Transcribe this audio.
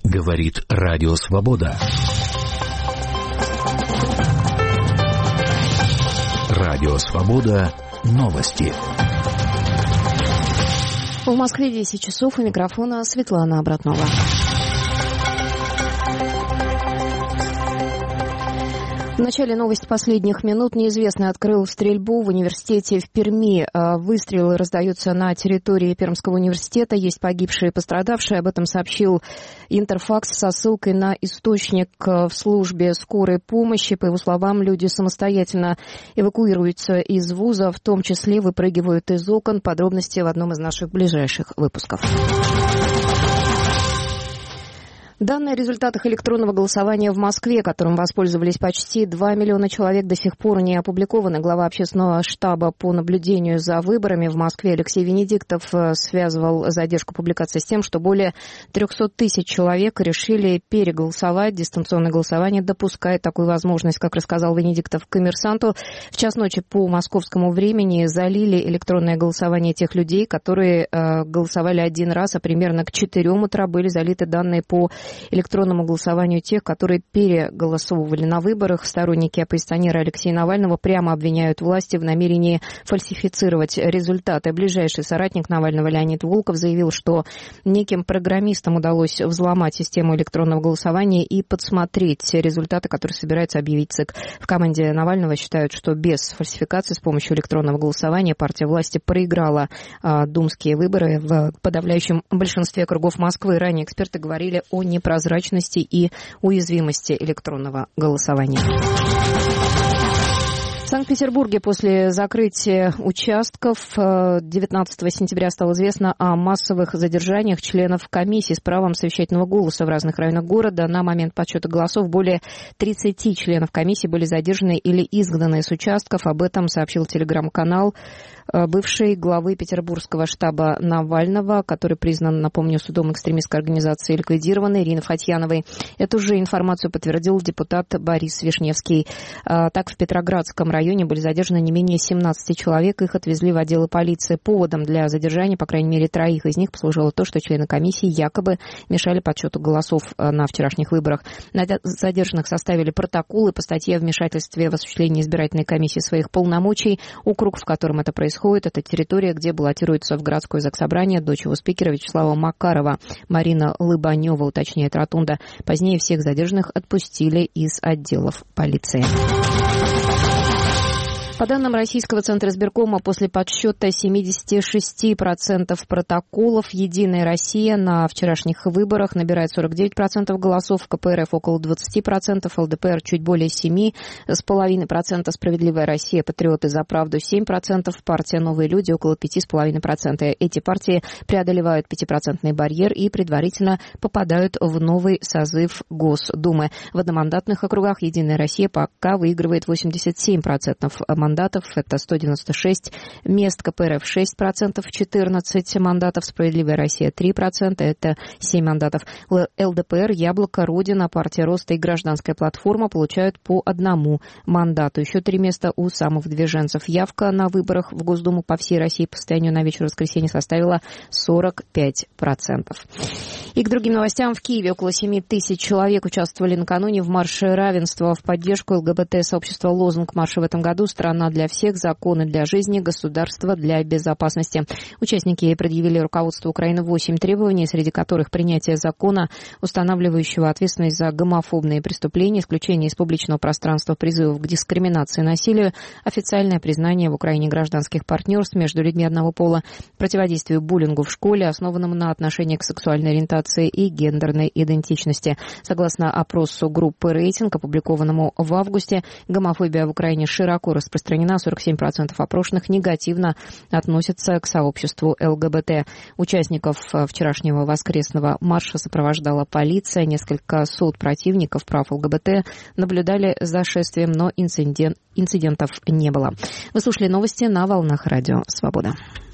Говорит Радио Свобода. Радио Свобода. Новости. В Москве 10 часов. У микрофона Светлана Обратнова. В начале новости последних минут. Неизвестный открыл стрельбу в университете в Перми. Выстрелы раздаются на территории Пермского университета. Есть погибшие и пострадавшие. Об этом сообщил Интерфакс со ссылкой на источник в службе скорой помощи. По его словам, люди самостоятельно эвакуируются из вуза, в том числе выпрыгивают из окон. Подробности в одном из наших ближайших выпусков. Данные о результатах электронного голосования в Москве, которым воспользовались почти 2 миллиона человек, до сих пор не опубликованы. Глава общественного штаба по наблюдению за выборами в Москве Алексей Венедиктов связывал задержку публикации с тем, что более 300 тысяч человек решили переголосовать. Дистанционное голосование допускает такую возможность, как рассказал Венедиктов «Коммерсанту». В час ночи по московскому времени залили электронное голосование тех людей, которые голосовали один раз, а примерно к 4 утра были залиты данные по электронному голосованию тех, которые переголосовывали на выборах. Сторонники оппозиционера Алексея Навального прямо обвиняют власти в намерении фальсифицировать результаты. Ближайший соратник Навального Леонид Волков заявил, что неким программистам удалось взломать систему электронного голосования и подсмотреть результаты, которые собирается объявить ЦИК. В команде Навального считают, что без фальсификации с помощью электронного голосования партия власти проиграла думские выборы в подавляющем большинстве округов Москвы. Ранее эксперты говорили о непрозрачности и уязвимости электронного голосования. В Санкт-Петербурге после закрытия участков 19 сентября стало известно о массовых задержаниях членов комиссии с правом совещательного голоса в разных районах города. На момент подсчета голосов более 30 членов комиссии были задержаны или изгнаны с участков. Об этом сообщил телеграм-канал бывшей главы петербургского штаба Навального, который признан, напомню, судом экстремистской организации ликвидированной, Ирины Фатьяновой. Эту же информацию подтвердил депутат Борис Вишневский. Так, в Петроградском районе были задержаны не менее 17 человек. Их отвезли в отделы полиции. Поводом для задержания, по крайней мере, 3 из них послужило то, что члены комиссии якобы мешали подсчету голосов на вчерашних выборах. На задержанных составили протоколы по статье о вмешательстве в осуществление избирательной комиссии своих полномочий. Округ, в котором это происходит, это территория, где баллотируется в городское заксобрание дочь его спикера Вячеслава Макарова. Марина Лыбанева, уточняет Ротунда. Позднее всех задержанных отпустили из отделов полиции. По данным Российского Центра избиркома, после подсчета 76% протоколов «Единая Россия» на вчерашних выборах набирает 49% голосов, КПРФ около 20%, ЛДПР чуть более 7,5%, «Справедливая Россия», «Патриоты за правду» 7%, партия «Новые люди» около 5,5%. Эти партии преодолевают 5% барьер и предварительно попадают в новый созыв Госдумы. В одномандатных округах «Единая Россия» пока выигрывает 87% мандатов, это 196 мест, КПРФ 6%, 14 мандатов, «Справедливая Россия» 3%, это 7 мандатов. ЛДПР, Яблоко, Родина, партия Роста и Гражданская платформа получают по 1 мандату. Еще 3 места у самовыдвиженцев. Явка на выборах в Госдуму по всей России по состоянию на вечер воскресенья составила 45%. И к другим новостям. В Киеве около 7 тысяч человек участвовали накануне в марше равенства в поддержку ЛГБТ-сообщества. Лозунг марша в этом году: «Страна для всех, законы для жизни, государство для безопасности». Участники предъявили руководству Украины 8 требований, среди которых принятие закона, устанавливающего ответственность за гомофобные преступления, исключение из публичного пространства призывов к дискриминации и насилию, официальное признание в Украине гражданских партнерств между людьми одного пола, противодействию буллингу в школе, основанному на отношении к сексуальной ориентации и гендерной идентичности. Согласно опросу группы «Рейтинг», опубликованному в августе, гомофобия в Украине широко распространена. 47% опрошенных негативно относятся к сообществу ЛГБТ. Участников вчерашнего воскресного марша сопровождала полиция. Несколько сот противников прав ЛГБТ наблюдали за шествием, но инцидентов не было. Вы слушали новости на волнах Радио Свобода.